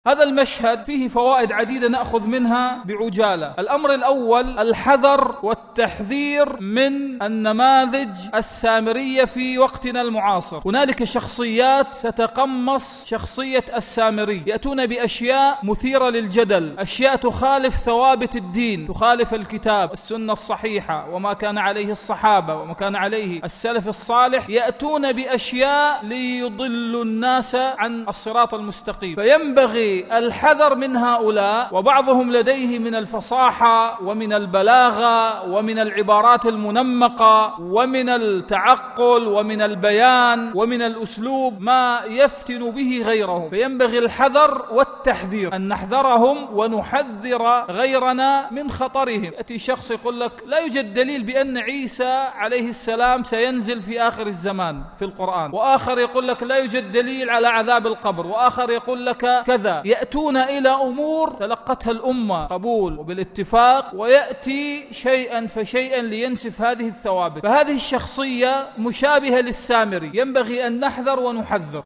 هذا المشهد فيه فوائد عديدة نأخذ منها بعجالة. الأمر الأول الحذر والتحذير من النماذج السامرية في وقتنا المعاصر. هنالك شخصيات تتقمص شخصية السامري، يأتون بأشياء مثيرة للجدل، أشياء تخالف ثوابت الدين، تخالف الكتاب السنة الصحيحة وما كان عليه الصحابة وما كان عليه السلف الصالح، يأتون بأشياء ليضلوا الناس عن الصراط المستقيم. فينبغي الحذر من هؤلاء، وبعضهم لديه من الفصاحة ومن البلاغة ومن العبارات المنمقة ومن التعقل ومن البيان ومن الأسلوب ما يفتن به غيرهم. فينبغي الحذر والتحذير، أن نحذرهم ونحذر غيرنا من خطرهم. يأتي شخص يقول لك لا يوجد دليل بأن عيسى عليه السلام سينزل في آخر الزمان في القرآن، وآخر يقول لك لا يوجد دليل على عذاب القبر، وآخر يقول لك كذا. يأتون إلى أمور تلقتها الأمة قبول وبالاتفاق، ويأتي شيئا فشيئا لينسف هذه الثوابت. فهذه الشخصية مشابهة للسامري، ينبغي أن نحذر ونحذر.